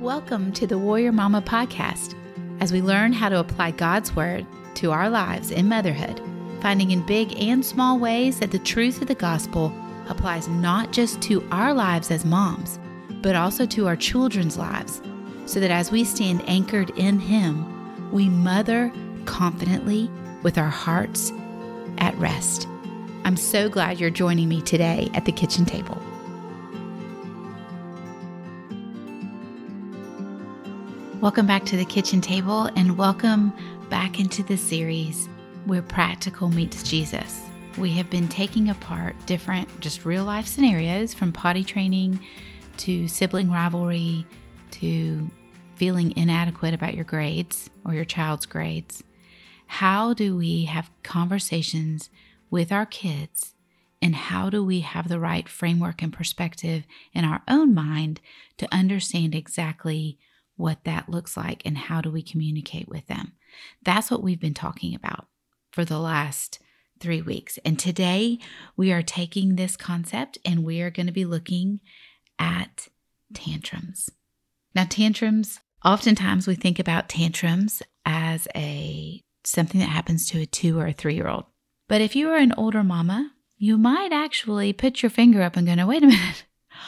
Welcome to the Warrior Mama podcast. As we learn how to apply God's Word to our lives in motherhood, finding in big and small ways that the truth of the gospel applies not just to our lives as moms, but also to our children's lives, so that as we stand anchored in Him, we mother confidently with our hearts at rest. I'm so glad you're joining me today at the kitchen table. Welcome back to the kitchen table, and welcome back into the series where practical meets Jesus. We have been taking apart different just real life scenarios, from potty training to sibling rivalry to feeling inadequate about your grades or your child's grades. How do we have conversations with our kids, and how do we have the right framework and perspective in our own mind to understand exactly what that looks like and how do we communicate with them? That's what we've been talking about for the last 3 weeks. And today we are taking this concept and we are going to be looking at tantrums. Now, tantrums, oftentimes we think about tantrums as something that happens to a 2 or a 3-year-old. But if you are an older mama, you might actually put your finger up and go, no, wait a minute.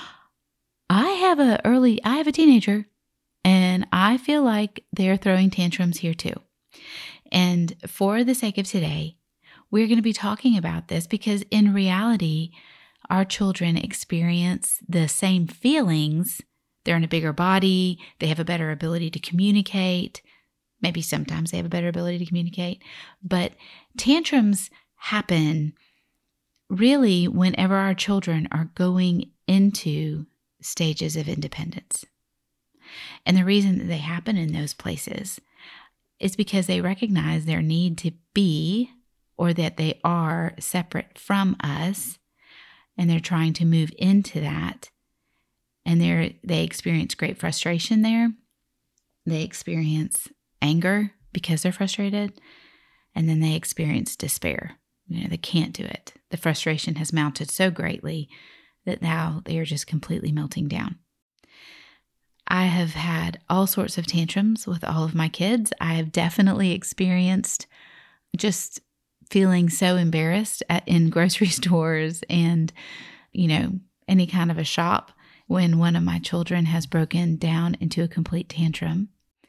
I have a teenager, and I feel like they're throwing tantrums here too. And for the sake of today, we're going to be talking about this because in reality, our children experience the same feelings. They're in a bigger body. They have a better ability to communicate. Maybe sometimes they have a better ability to communicate. But tantrums happen really whenever our children are going into stages of independence. And the reason that they happen in those places is because they recognize their need to be, or that they are separate from us, and they're trying to move into that. And they experience great frustration there. They experience anger because they're frustrated. And then they experience despair. They can't do it. The frustration has mounted so greatly that now they are just completely melting down. I have had all sorts of tantrums with all of my kids. I have definitely experienced just feeling so embarrassed in grocery stores and, any kind of a shop when one of my children has broken down into a complete tantrum.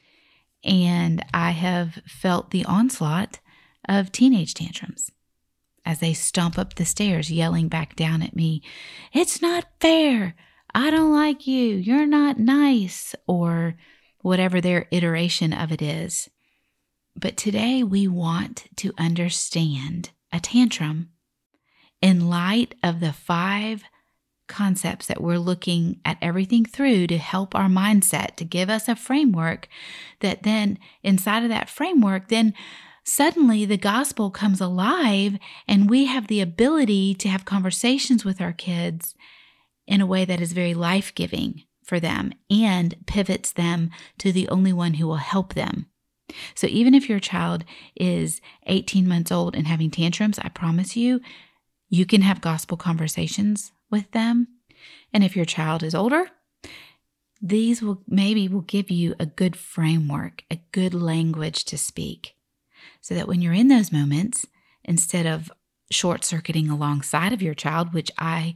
And I have felt the onslaught of teenage tantrums as they stomp up the stairs, yelling back down at me, "It's not fair. I don't like you. You're not nice," or whatever their iteration of it is. But today we want to understand a tantrum in light of the 5 concepts that we're looking at everything through to help our mindset, to give us a framework that then inside of that framework, then suddenly the gospel comes alive and we have the ability to have conversations with our kids in a way that is very life-giving for them and pivots them to the only one who will help them. So even if your child is 18 months old and having tantrums, I promise you, you can have gospel conversations with them. And if your child is older, these will give you a good framework, a good language to speak, so that when you're in those moments, instead of short-circuiting alongside of your child, which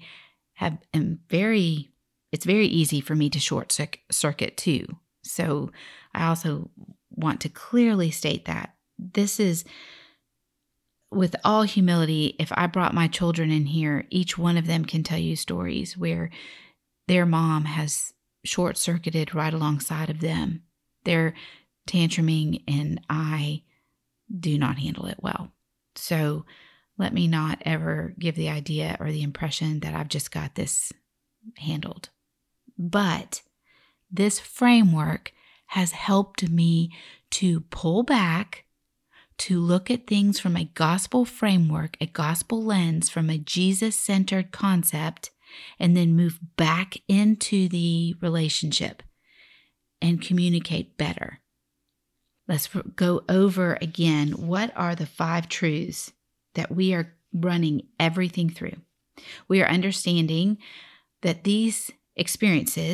it's very easy for me to short circuit too. So I also want to clearly state that this is, with all humility, if I brought my children in here, each one of them can tell you stories where their mom has short circuited right alongside of them. They're tantruming and I do not handle it well. So let me not ever give the idea or the impression that I've just got this handled. But this framework has helped me to pull back, to look at things from a gospel framework, a gospel lens, from a Jesus-centered concept, and then move back into the relationship and communicate better. Let's go over again, what are the 5 truths that we are running everything through? We are understanding that these experiences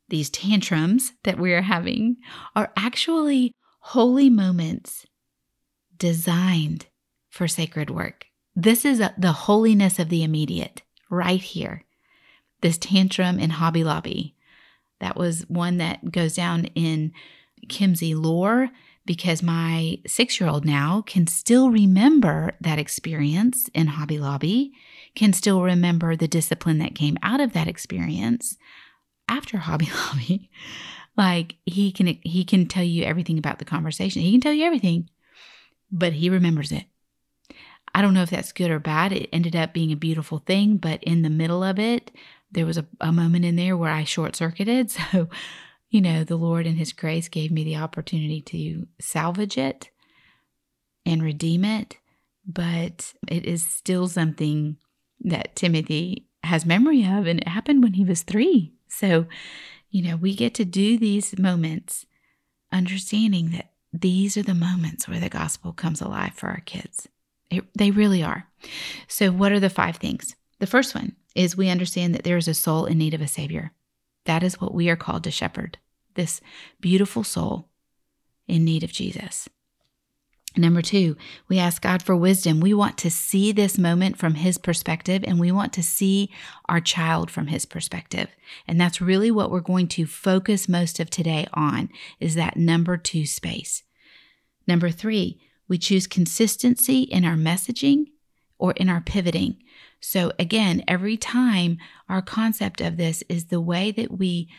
these tantrums that we are having are actually holy moments designed for sacred work. This is the holiness of the immediate right here. This tantrum in Hobby Lobby, that was one that goes down in Kimsey lore because my 6-year-old now can still remember that experience in Hobby Lobby, can still remember the discipline that came out of that experience after Hobby Lobby. Like he can tell you everything about the conversation. He can tell you everything, but he remembers it. I don't know if that's good or bad. It ended up being a beautiful thing, but in the middle of it, there was a moment in there where I short-circuited. So, the Lord in His grace gave me the opportunity to salvage it and redeem it. But it is still something that Timothy has memory of, and it happened when he was 3. So, we get to do these moments understanding that these are the moments where the gospel comes alive for our kids. They really are. So what are the 5 things? The first one is we understand that there is a soul in need of a Savior. That is what we are called to shepherd, this beautiful soul in need of Jesus. Number 2, we ask God for wisdom. We want to see this moment from His perspective, and we want to see our child from His perspective. And that's really what we're going to focus most of today on, is that number 2 space. Number 3, we choose consistency in our messaging or in our pivoting. So again, every time our concept of this is the way that we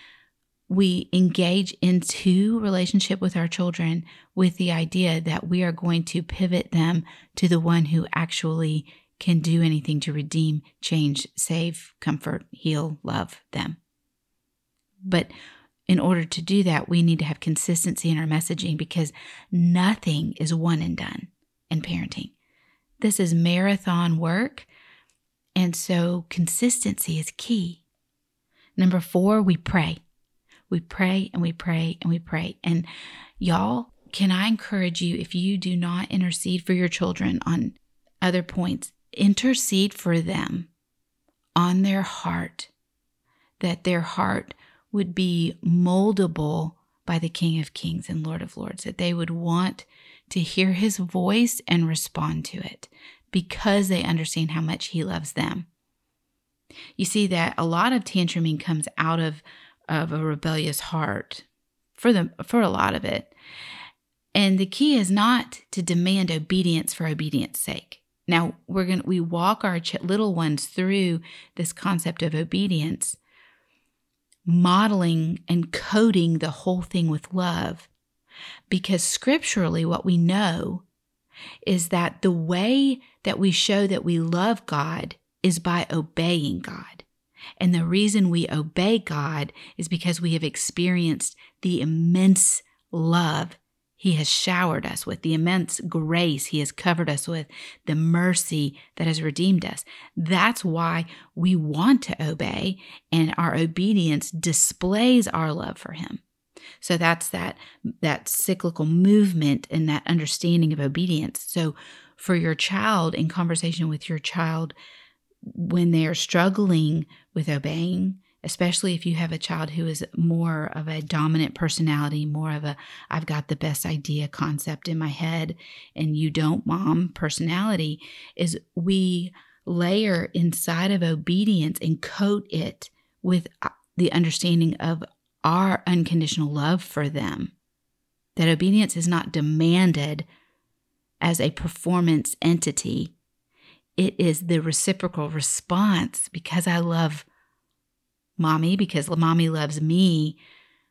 engage into relationship with our children with the idea that we are going to pivot them to the one who actually can do anything to redeem, change, save, comfort, heal, love them. But in order to do that, we need to have consistency in our messaging because nothing is one and done in parenting. This is marathon work, and so consistency is key. Number 4, we pray. We pray and we pray and we pray. And y'all, can I encourage you, if you do not intercede for your children on other points, intercede for them on their heart, that their heart would be moldable by the King of Kings and Lord of Lords, that they would want to hear His voice and respond to it because they understand how much He loves them. You see that a lot of tantruming comes out of a rebellious heart for a lot of it. And the key is not to demand obedience for obedience sake. Now, we walk our little ones through this concept of obedience, modeling and coding the whole thing with love. Because scripturally, what we know is that the way that we show that we love God is by obeying God. And the reason we obey God is because we have experienced the immense love He has showered us with, the immense grace He has covered us with, the mercy that has redeemed us. That's why we want to obey, and our obedience displays our love for Him. So that's that cyclical movement and that understanding of obedience. So for your child, in conversation with your child, when they are struggling with obeying, especially if you have a child who is more of a dominant personality, more of a I've got the best idea concept in my head and you don't, Mom personality, is we layer inside of obedience and coat it with the understanding of our unconditional love for them. That obedience is not demanded as a performance entity. It is the reciprocal response because I love Mommy, because Mommy loves me,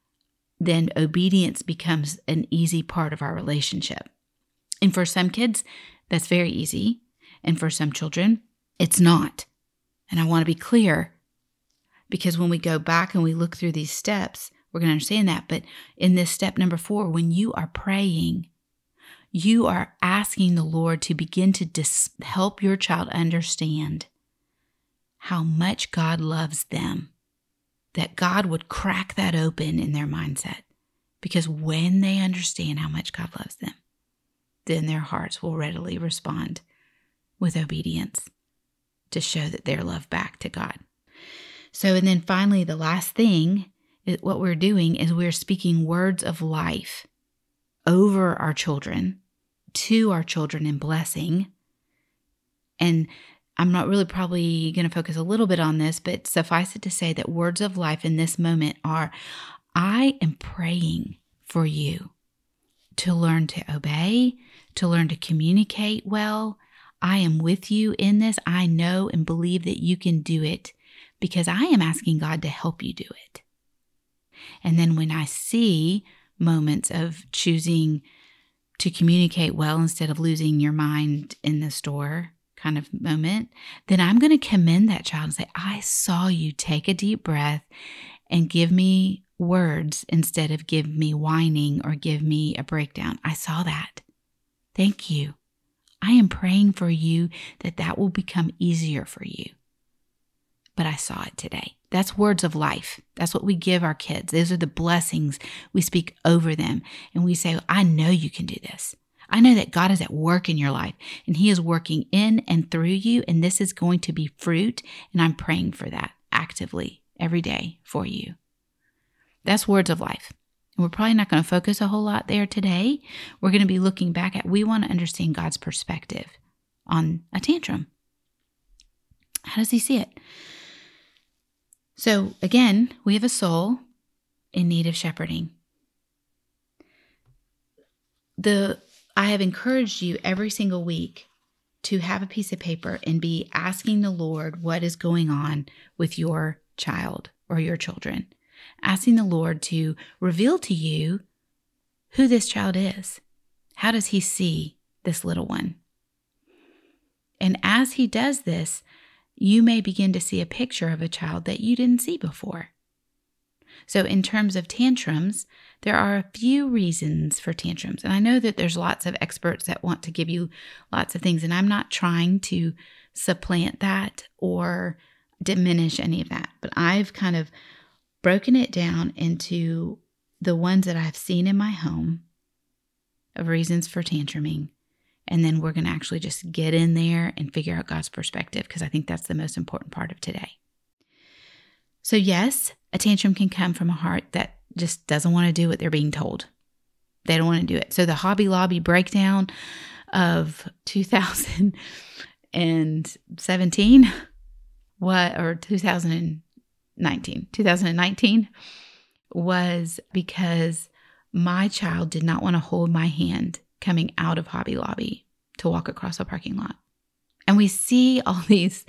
then obedience becomes an easy part of our relationship. And for some kids, that's very easy. And for some children, it's not. And I want to be clear, because when we go back and we look through these steps, we're going to understand that. But in this step number 4, when you are praying, you are asking the Lord to begin to help your child understand how much God loves them. That God would crack that open in their mindset. Because when they understand how much God loves them, then their hearts will readily respond with obedience to show that they're loved back to God. So, and then finally, the last thing what we're doing is we're speaking words of life over our children, to our children in blessing. And I'm not really probably going to focus a little bit on this, but suffice it to say that words of life in this moment are, I am praying for you to learn to obey, to learn to communicate well. I am with you in this. I know and believe that you can do it because I am asking God to help you do it. And then when I see moments of choosing to communicate well instead of losing your mind in the store kind of moment, then I'm going to commend that child and say, I saw you take a deep breath and give me words instead of give me whining or give me a breakdown. I saw that. Thank you. I am praying for you that will become easier for you. But I saw it today. That's words of life. That's what we give our kids. Those are the blessings we speak over them. And we say, I know you can do this. I know that God is at work in your life and He is working in and through you. And this is going to be fruit. And I'm praying for that actively every day for you. That's words of life. And we're probably not going to focus a whole lot there today. We're going to be looking back at, we want to understand God's perspective on a tantrum. How does He see it? So again, we have a soul in need of shepherding. I have encouraged you every single week to have a piece of paper and be asking the Lord what is going on with your child or your children. Asking the Lord to reveal to you who this child is. How does He see this little one? And as He does this, you may begin to see a picture of a child that you didn't see before. So in terms of tantrums, there are a few reasons for tantrums. And I know that there's lots of experts that want to give you lots of things, and I'm not trying to supplant that or diminish any of that. But I've kind of broken it down into the ones that I've seen in my home of reasons for tantruming. And then we're going to actually just get in there and figure out God's perspective, because I think that's the most important part of today. So yes, a tantrum can come from a heart that just doesn't want to do what they're being told. They don't want to do it. So the Hobby Lobby breakdown of 2017, or 2019 was because my child did not want to hold my hand coming out of Hobby Lobby to walk across a parking lot. And we see all these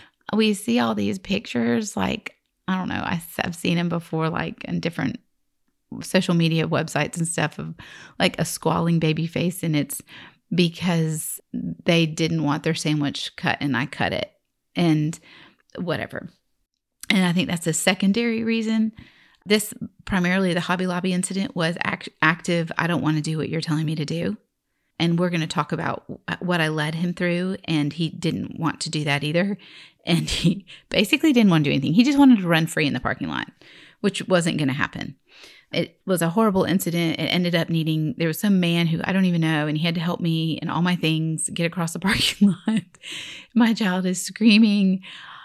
pictures, like, I don't know, I've seen them before, like in different social media websites and stuff, of like a squalling baby face, and it's because they didn't want their sandwich cut and I cut it and whatever. And I think that's a secondary reason. This, primarily the Hobby Lobby incident, was active, I don't want to do what you're telling me to do. And we're going to talk about what I led him through, and he didn't want to do that either. And he basically didn't want to do anything. He just wanted to run free in the parking lot, which wasn't going to happen. It was a horrible incident. It ended up there was some man who I don't even know, and he had to help me and all my things get across the parking lot. My child is screaming,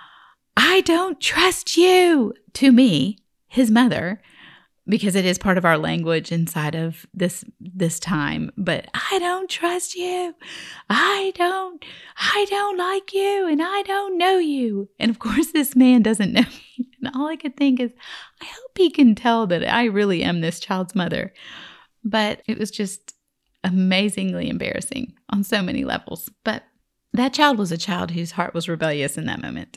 I don't trust you, to me, his mother, because it is part of our language inside of this time. But I don't trust you. I don't like you, and I don't know you. And of course, this man doesn't know me. And all I could think is, I hope he can tell that I really am this child's mother. But it was just amazingly embarrassing on so many levels. But that child was a child whose heart was rebellious in that moment.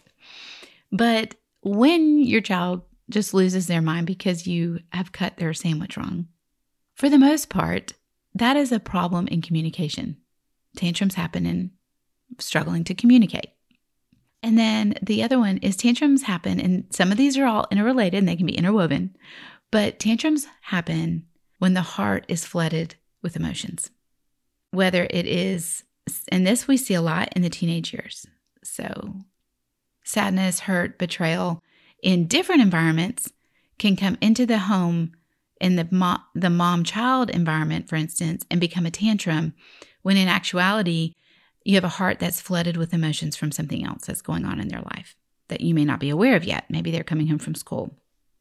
But when your child just loses their mind because you have cut their sandwich wrong, for the most part, that is a problem in communication. Tantrums happen in struggling to communicate. And then the other one is tantrums happen, and some of these are all interrelated and they can be interwoven, but tantrums happen when the heart is flooded with emotions. Whether it is, and this we see a lot in the teenage years. So sadness, hurt, betrayal in different environments can come into the home in the mom-child environment, for instance, and become a tantrum, when in actuality, you have a heart that's flooded with emotions from something else that's going on in their life that you may not be aware of yet. Maybe they're coming home from school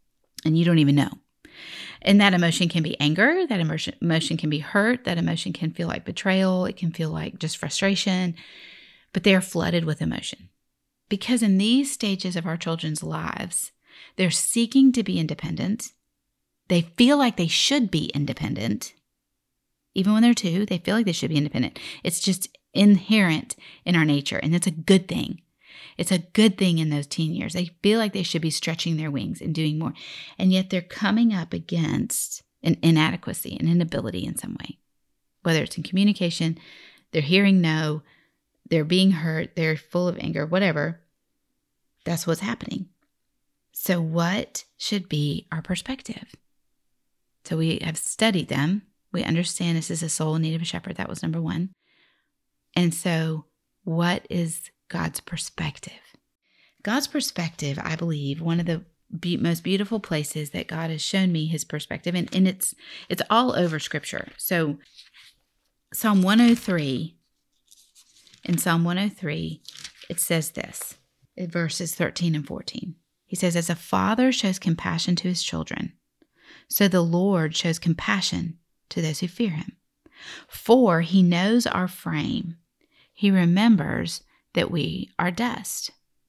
and you don't even know. And that emotion can be anger, that emotion can be hurt, that emotion can feel like betrayal, it can feel like just frustration, but they are flooded with emotion. Because in these stages of our children's lives, they're seeking to be independent. They feel like they should be independent. Even when they're 2, they feel like they should be independent. It's just inherent in our nature, and it's a good thing. It's a good thing in those teen years. They feel like they should be stretching their wings and doing more. And yet they're coming up against an inadequacy, an inability in some way. Whether it's in communication, they're hearing no, they're being hurt, they're full of anger, whatever. That's what's happening. So what should be our perspective? So we have studied them. We understand this is a soul in need of a shepherd. That was number 1. And so what is God's perspective? God's perspective, I believe, one of the most beautiful places that God has shown me his perspective, and it's all over Scripture. So Psalm 103, in Psalm 103, it says this, in verses 13 and 14. He says, as a father shows compassion to his children, so the Lord shows compassion to those who fear him. For he knows our frame. He remembers that we are dust.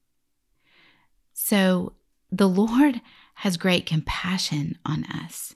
So the Lord has great compassion on us.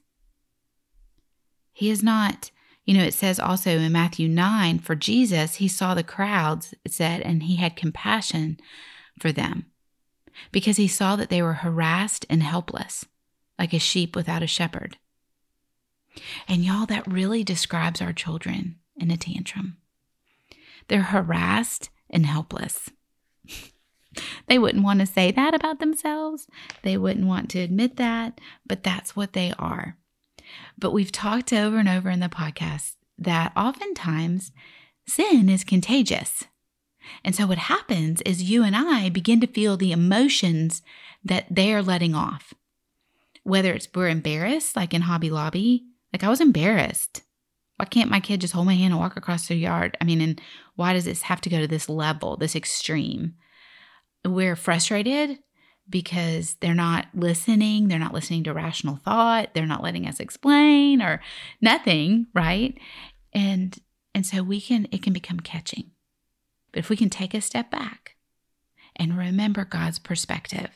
He is not, it says also in Matthew 9, for Jesus, he saw the crowds, it said, and he had compassion for them because he saw that they were harassed and helpless, like a sheep without a shepherd. And y'all, that really describes our children in a tantrum. They're harassed and helpless. They wouldn't want to say that about themselves. They wouldn't want to admit that, but that's what they are. But we've talked over and over in the podcast that oftentimes sin is contagious. And so what happens is you and I begin to feel the emotions that they are letting off. Whether it's we're embarrassed, like in Hobby Lobby, like I was embarrassed. Why can't my kid just hold my hand and walk across the yard? And why does this have to go to this level, this extreme? We're frustrated because they're not listening. They're not listening to rational thought. They're not letting us explain or nothing, right? And so it can become catching. But if we can take a step back and remember God's perspective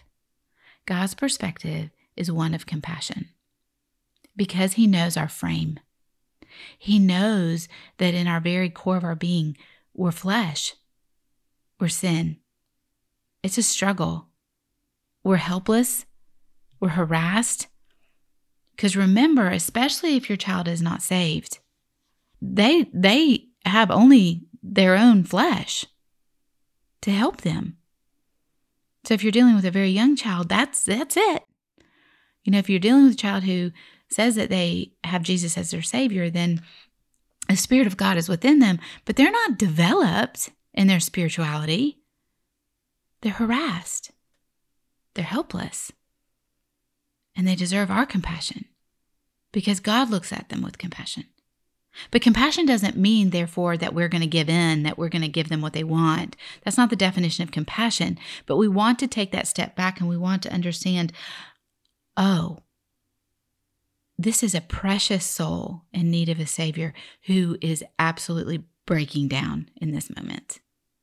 is one of compassion because he knows our frame. He knows that in our very core of our being, we're flesh, we're sin. It's a struggle. We're helpless, we're harassed. Because remember, especially if your child is not saved, they have only their own flesh to help them. So if you're dealing with a very young child, that's it. If you're dealing with a child who says that they have Jesus as their Savior, then the Spirit of God is within them, but they're not developed in their spirituality. They're harassed. They're helpless. And they deserve our compassion because God looks at them with compassion. But compassion doesn't mean, therefore, that we're going to give in, that we're going to give them what they want. That's not the definition of compassion. But we want to take that step back and we want to understand, this is a precious soul in need of a Savior who is absolutely breaking down in this moment.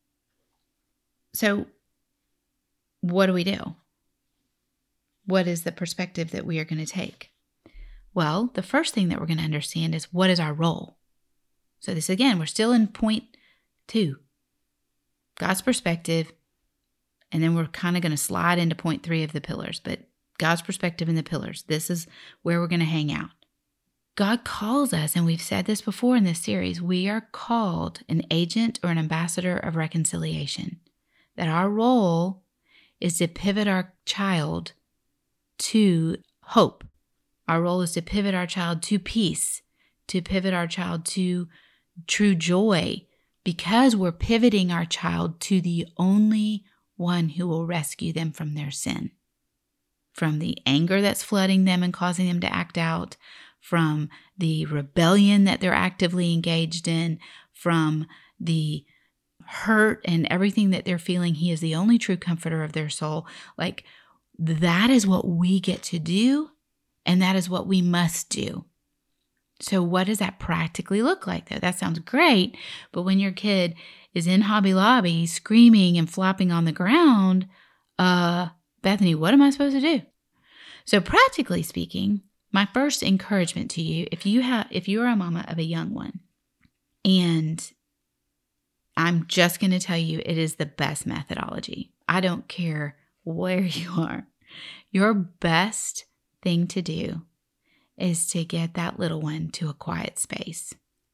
So what do we do? What is the perspective that we are going to take? Well, the first thing that we're going to understand is what is our role? So this, again, we're still in point 2, God's perspective, and then we're kind of going to slide into point 3 of the pillars, but God's perspective in the pillars. This is where we're going to hang out. God calls us, and we've said this before in this series, we are called an agent or an ambassador of reconciliation. That our role is to pivot our child to hope. Our role is to pivot our child to peace, to pivot our child to true joy, because we're pivoting our child to the only one who will rescue them from their sin, from the anger that's flooding them and causing them to act out, from the rebellion that they're actively engaged in, from the hurt and everything that they're feeling. He is the only true comforter of their soul. Like, that is what we get to do And that is what we must do. So what does that practically look like, though? That sounds great, but when your kid is in Hobby Lobby screaming and flopping on the ground, Bethany, what am I supposed to do? So practically speaking, my first encouragement to you, if you are a mama of a young one, and I'm just going to tell you it is the best methodology. I don't care where you are. Your best thing to do is to get that little one to a quiet space.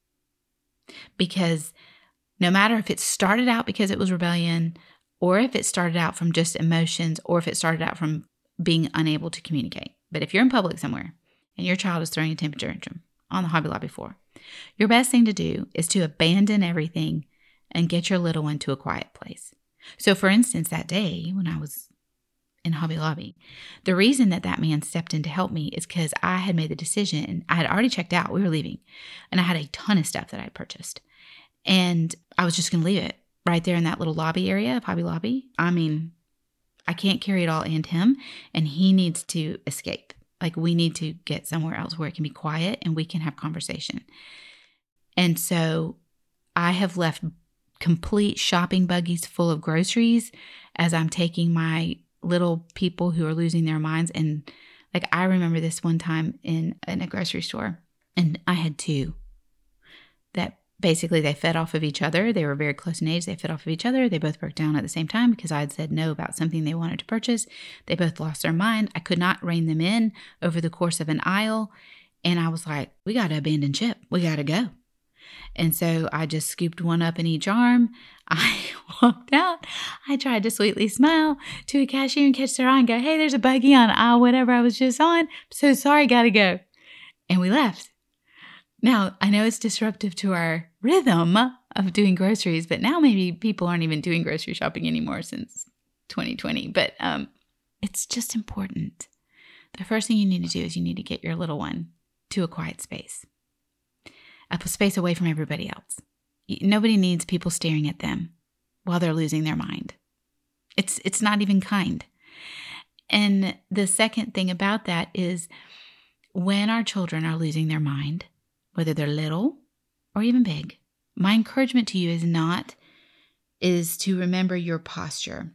Because no matter if it started out because it was rebellion, or if it started out from just emotions, or if it started out from being unable to communicate. But if you're in public somewhere and your child is throwing a temper tantrum on the Hobby Lobby floor, your best thing to do is to abandon everything and get your little one to a quiet place. So for instance, that day when I was in Hobby Lobby, the reason that man stepped in to help me is because I had made the decision. I had already checked out. We were leaving. And I had a ton of stuff that I had purchased. And I was just going to leave it right there in that little lobby area of Hobby Lobby. I mean, I can't carry it all and him. And he needs to escape. Like, we need to get somewhere else where it can be quiet and we can have conversation. And so I have left complete shopping buggies full of groceries as I'm taking my little people who are losing their minds. And like, I remember this one time in a grocery store, and I had two that basically they fed off of each other. They were very close in age. They fed off of each other. They both broke down at the same time because I had said no about something they wanted to purchase. They both lost their mind. I could not rein them in over the course of an aisle. And I was like, we got to abandon ship. We got to go. And so I just scooped one up in each arm. I walked out. I tried to sweetly smile to a cashier and catch their eye and go, hey, there's a buggy on aisle whatever I was just on. So sorry, got to go. And we left. Now, I know it's disruptive to our rhythm of doing groceries, but now maybe people aren't even doing grocery shopping anymore since 2020. But it's just important. The first thing you need to do is you need to get your little one to a quiet space. A space away from everybody else. Nobody needs people staring at them while they're losing their mind. It's not even kind. And the second thing about that is when our children are losing their mind, whether they're little or even big, my encouragement to you is to remember your posture.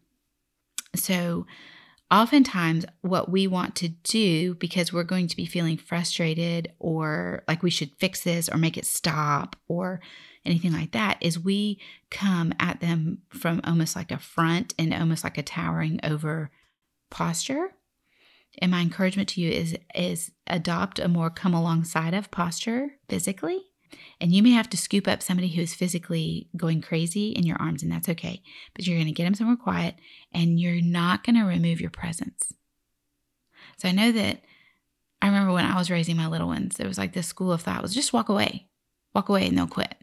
So oftentimes what we want to do, because we're going to be feeling frustrated or like we should fix this or make it stop or anything like that, is we come at them from almost like a front and almost like a towering over posture. And my encouragement to you is adopt a more come alongside of posture physically. And you may have to scoop up somebody who's physically going crazy in your arms, and that's okay. But you're going to get them somewhere quiet, and you're not going to remove your presence. So I know that I remember when I was raising my little ones, there was like this school of thought was just walk away and they'll quit.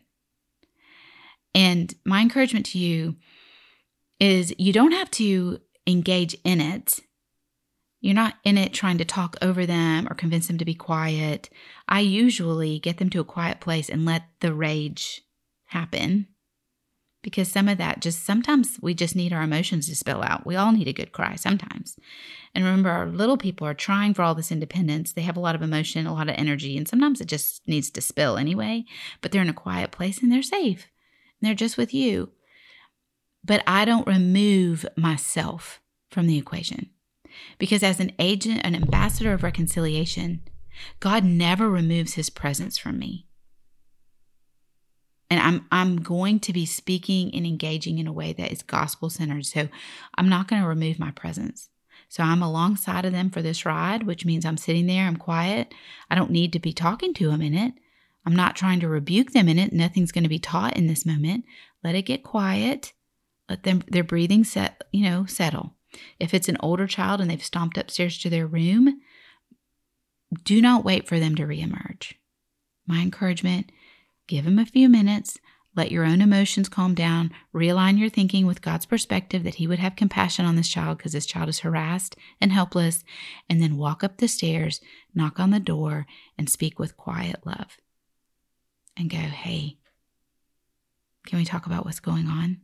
And my encouragement to you is you don't have to engage in it. You're not in it trying to talk over them or convince them to be quiet. I usually get them to a quiet place and let the rage happen, because some of that sometimes we just need our emotions to spill out. We all need a good cry sometimes. And remember, our little people are trying for all this independence. They have a lot of emotion, a lot of energy, and sometimes it just needs to spill anyway, but they're in a quiet place and they're safe. And they're just with you. But I don't remove myself from the equation. Because as an agent, an ambassador of reconciliation, God never removes his presence from me. And I'm going to be speaking and engaging in a way that is gospel-centered. So I'm not going to remove my presence. So I'm alongside of them for this ride, which means I'm sitting there, I'm quiet. I don't need to be talking to them in it. I'm not trying to rebuke them in it. Nothing's going to be taught in this moment. Let it get quiet. Let their breathing settle. If it's an older child and they've stomped upstairs to their room, do not wait for them to reemerge. My encouragement, give them a few minutes, let your own emotions calm down, realign your thinking with God's perspective that he would have compassion on this child because this child is harassed and helpless, and then walk up the stairs, knock on the door, and speak with quiet love. And go, hey, can we talk about what's going on?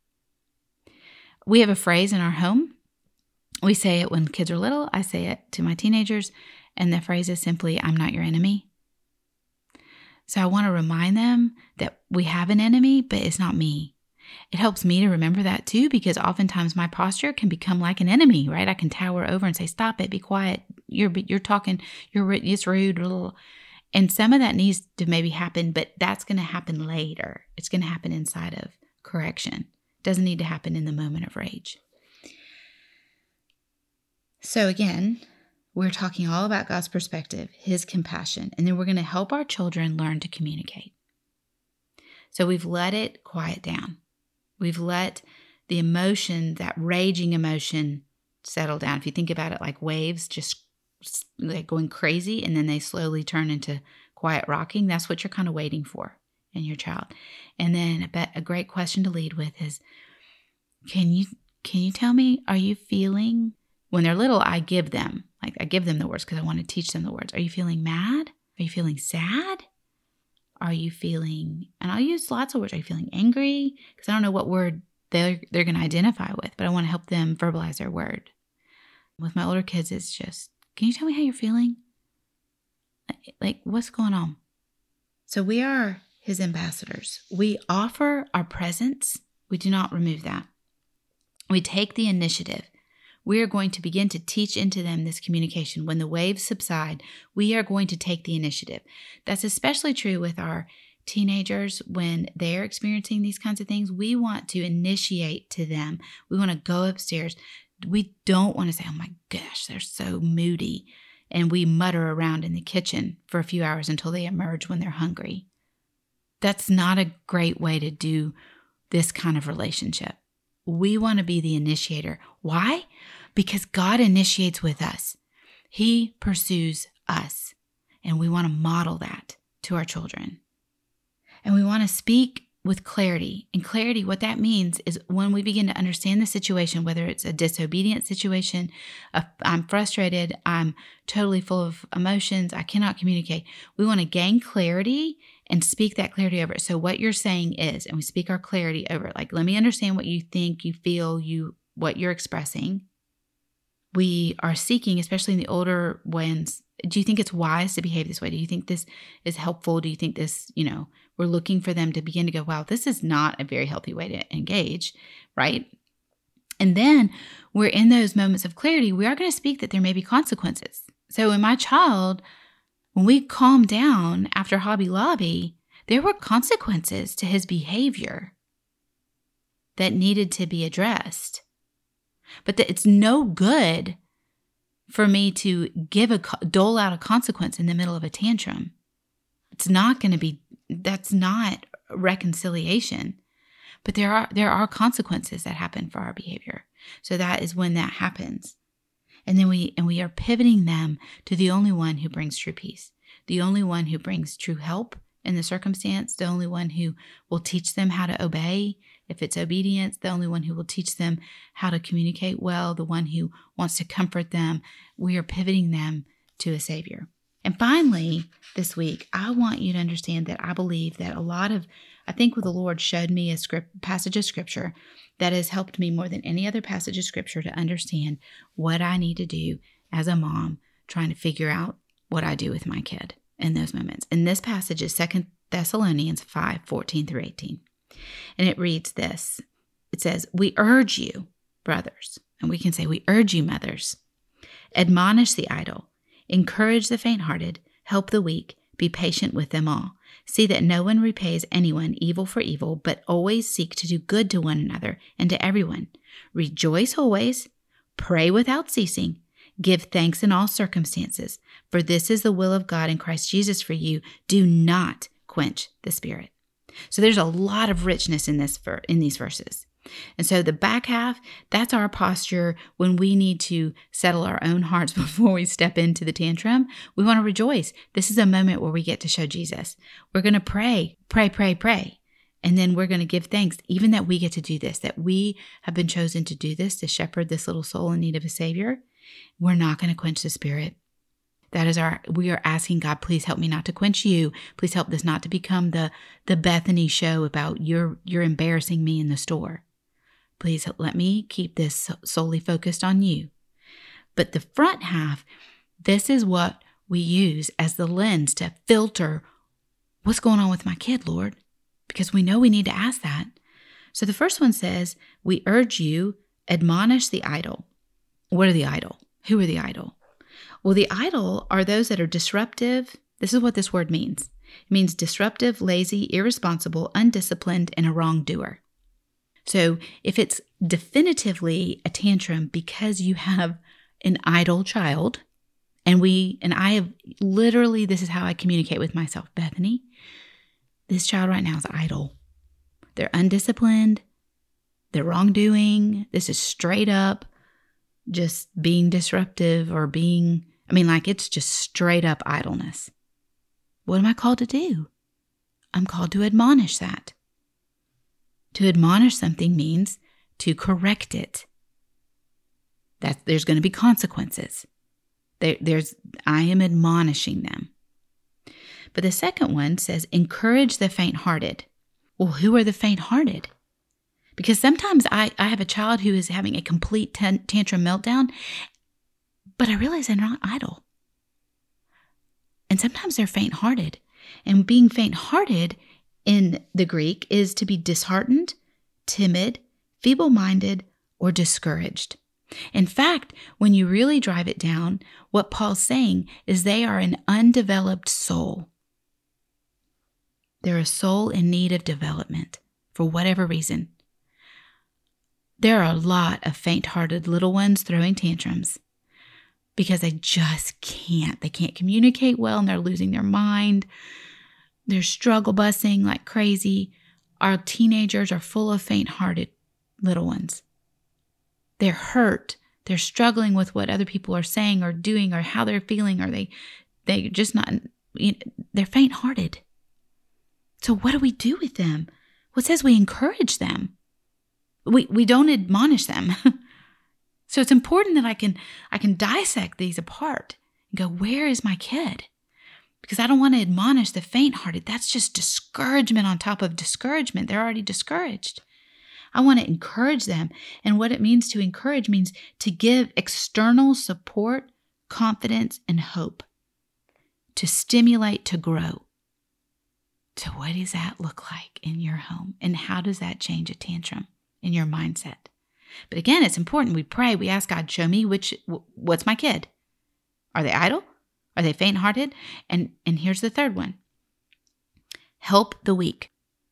We have a phrase in our home. We say it when kids are little. I say it to my teenagers. And the phrase is simply, I'm not your enemy. So I want to remind them that we have an enemy, but it's not me. It helps me to remember that too, because oftentimes my posture can become like an enemy, right? I can tower over and say, stop it, be quiet. You're talking, it's rude. And some of that needs to maybe happen, but that's going to happen later. It's going to happen inside of correction. It doesn't need to happen in the moment of rage. So again, we're talking all about God's perspective, His compassion, and then we're going to help our children learn to communicate. So we've let it quiet down. We've let the emotion, that raging emotion, settle down. If you think about it like waves, just like going crazy, and then they slowly turn into quiet rocking, that's what you're kind of waiting for in your child. And then a great question to lead with is, can you tell me, are you feeling, when they're little, I give them the words because I want to teach them the words. Are you feeling mad? Are you feeling sad? Are you feeling, and I'll use lots of words. Are you feeling angry? Because I don't know what word they're going to identify with, but I want to help them verbalize their word. With my older kids, it's just, can you tell me how you're feeling? Like, what's going on? So we are His ambassadors. We offer our presence. We do not remove that. We take the initiative. We are going to begin to teach into them this communication. When the waves subside, we are going to take the initiative. That's especially true with our teenagers when they're experiencing these kinds of things. We want to initiate to them. We want to go upstairs. We don't want to say, oh my gosh, they're so moody. And we mutter around in the kitchen for a few hours until they emerge when they're hungry. That's not a great way to do this kind of relationship. We want to be the initiator. Why? Because God initiates with us. He pursues us. And we want to model that to our children. And we want to speak with clarity. And clarity, what that means is when we begin to understand the situation, whether it's a disobedient situation, I'm frustrated, I'm totally full of emotions, I cannot communicate. We want to gain clarity and speak that clarity over it. So what you're saying is, and we speak our clarity over it, like, let me understand what you think, you feel, what you're expressing. We are seeking, especially in the older ones, do you think it's wise to behave this way? Do you think this is helpful? Do you think this, we're looking for them to begin to go, wow, this is not a very healthy way to engage, right? And then we're in those moments of clarity, we are going to speak that there may be consequences. So in my child, when we calmed down after Hobby Lobby, there were consequences to his behavior that needed to be addressed. But it's no good for me to dole out a consequence in the middle of a tantrum. It's not going to be, that's not reconciliation. But there are consequences that happen for our behavior. So that is when that happens. And then we are pivoting them to the only one who brings true peace, the only one who brings true help in the circumstance, the only one who will teach them how to obey. If it's obedience, the only one who will teach them how to communicate well, the one who wants to comfort them. We are pivoting them to a Savior. And finally, this week, I want you to understand that I believe that I think the Lord showed me a passage of Scripture that has helped me more than any other passage of Scripture to understand what I need to do as a mom trying to figure out what I do with my kid in those moments. And this passage is 2 Thessalonians 5:14-18. And it reads this. It says, we urge you, brothers, and we can say we urge you, mothers, admonish the idle, encourage the faint-hearted, help the weak, be patient with them all. See that no one repays anyone evil for evil, but always seek to do good to one another and to everyone. Rejoice always, pray without ceasing, give thanks in all circumstances, for this is the will of God in Christ Jesus for you. Do not quench the Spirit. So there's a lot of richness in these verses. And so the back half, that's our posture when we need to settle our own hearts before we step into the tantrum. We want to rejoice. This is a moment where we get to show Jesus. We're going to pray. And then we're going to give thanks, even that we get to do this, that we have been chosen to do this, to shepherd this little soul in need of a Savior. We're not going to quench the Spirit. We are asking God, please help me not to quench you. Please help this not to become the Bethany show about you're embarrassing me in the store. Please let me keep this solely focused on you. But the front half, this is what we use as the lens to filter what's going on with my kid, Lord? Because we know we need to ask that. So the first one says, we urge you, admonish the idle. What are the idle? Who are the idle? Well, the idle are those that are disruptive. This is what this word means. It means disruptive, lazy, irresponsible, undisciplined, and a wrongdoer. So if it's definitively a tantrum because you have an idle child, and I have literally, this is how I communicate with myself, Bethany, this child right now is idle. They're undisciplined. They're wrongdoing. This is straight up just being disruptive or it's just straight up idleness. What am I called to do? I'm called to admonish that. To admonish something means to correct it. That there's going to be consequences. I am admonishing them. But the second one says, encourage the faint-hearted. Well, who are the faint-hearted? Because sometimes I have a child who is having a complete tantrum meltdown, but I realize they're not idle. And sometimes they're faint-hearted. And being faint-hearted in the Greek is to be disheartened, timid, feeble-minded, or discouraged. In fact, when you really drive it down, what Paul's saying is they are an undeveloped soul. They're a soul in need of development for whatever reason. There are a lot of faint-hearted little ones throwing tantrums because they just can't. They can't communicate well and they're losing their mind. They're struggle busing like crazy. Our teenagers are full of faint-hearted little ones. They're hurt. They're struggling with what other people are saying or doing or how they're feeling, or they're just not, they're faint-hearted. So what do we do with them? Well, it says we encourage them. We don't admonish them. So it's important that I can dissect these apart and go, where is my kid? Because I don't want to admonish the faint-hearted. That's just discouragement on top of discouragement. They're already discouraged. I want to encourage them. And what it means to encourage means to give external support, confidence, and hope, to stimulate, to grow. So what does that look like in your home? And how does that change a tantrum in your mindset? But again, it's important. We pray, we ask God, show me what's my kid? Are they idle? Are they faint-hearted? And here's the third one. Help the weak.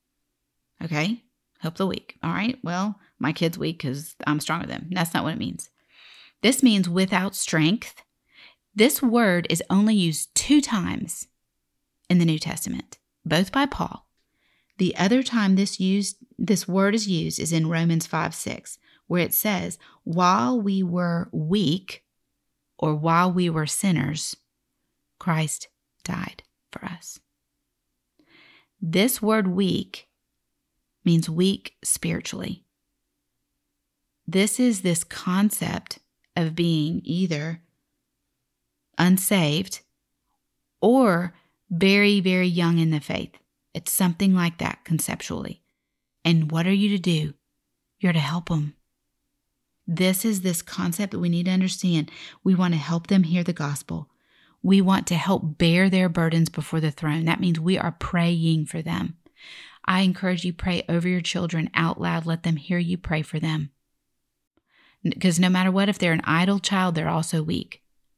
Okay? Help the weak. All right, well, my kid's weak because I'm stronger than them. That's not what it means. This means without strength. This word is only used 2 times in the New Testament, both by Paul. The other time this word is used is in Romans 5:6, where it says, while we were weak or while we were sinners, Christ died for us. This word weak means weak spiritually. This is this concept of being either unsaved or very, very young in the faith. It's something like that conceptually. And what are you to do? You're to help them. This is this concept that we need to understand. We want to help them hear the gospel. We want to help bear their burdens before the throne. That means we are praying for them. I encourage you, pray over your children out loud. Let them hear you pray for them. Because no matter what, if they're an idle child, they're also weak.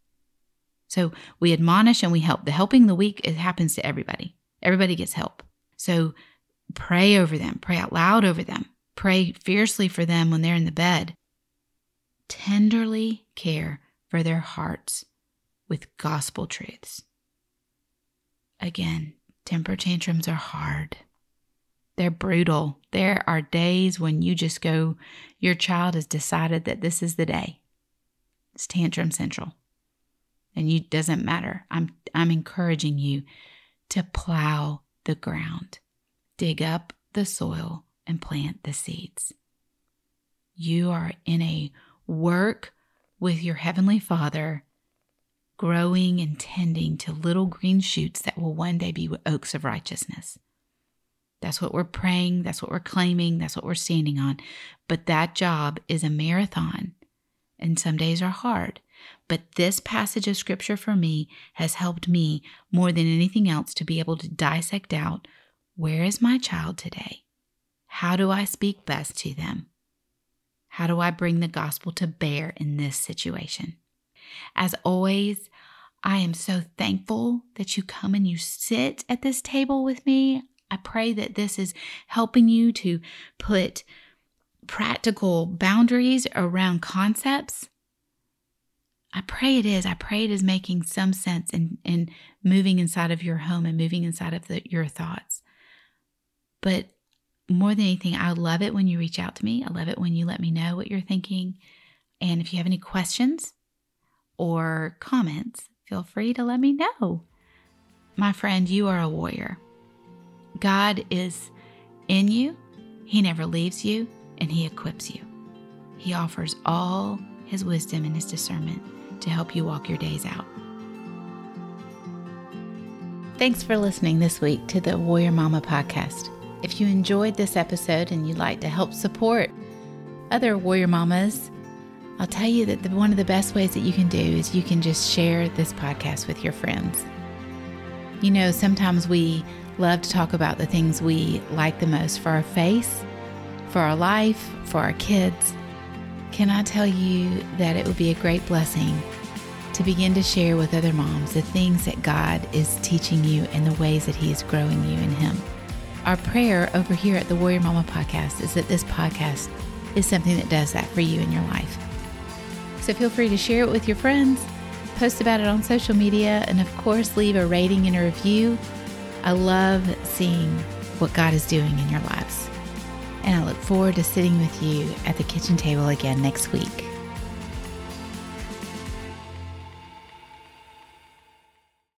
So we admonish and we help. The helping the weak, it happens to everybody. Everybody gets help. So pray over them. Pray out loud over them. Pray fiercely for them when they're in the bed. Tenderly care for their hearts with gospel truths. Again, temper tantrums are hard. They're brutal. There are days when you just go, your child has decided that this is the day. It's tantrum central. And it doesn't matter. I'm encouraging you to plow the ground, dig up the soil, and plant the seeds. You are in a work with your Heavenly Father, growing and tending to little green shoots that will one day be oaks of righteousness. That's what we're praying. That's what we're claiming. That's what we're standing on. But that job is a marathon, and some days are hard. But this passage of scripture for me has helped me more than anything else to be able to dissect out, where is my child today? How do I speak best to them? How do I bring the gospel to bear in this situation? As always, I am so thankful that you come and you sit at this table with me. I pray that this is helping you to put practical boundaries around concepts. I pray it is. I pray it is making some sense and moving inside of your home and moving inside of your thoughts. But more than anything, I love it when you reach out to me. I love it when you let me know what you're thinking. And if you have any questions or comments, feel free to let me know. My friend, you are a warrior. God is in you. He never leaves you, and He equips you. He offers all His wisdom and His discernment to help you walk your days out. Thanks for listening this week to the Warrior Mama podcast. If you enjoyed this episode and you'd like to help support other Warrior Mamas, I'll tell you that one of the best ways that you can do is you can just share this podcast with your friends. You know, sometimes we love to talk about the things we like the most for our face, for our life, for our kids. Can I tell you that it would be a great blessing to begin to share with other moms the things that God is teaching you and the ways that He is growing you in Him? Our prayer over here at the Warrior Mama podcast is that this podcast is something that does that for you in your life. So feel free to share it with your friends, post about it on social media, and of course, leave a rating and a review. I love seeing what God is doing in your lives. And I look forward to sitting with you at the kitchen table again next week.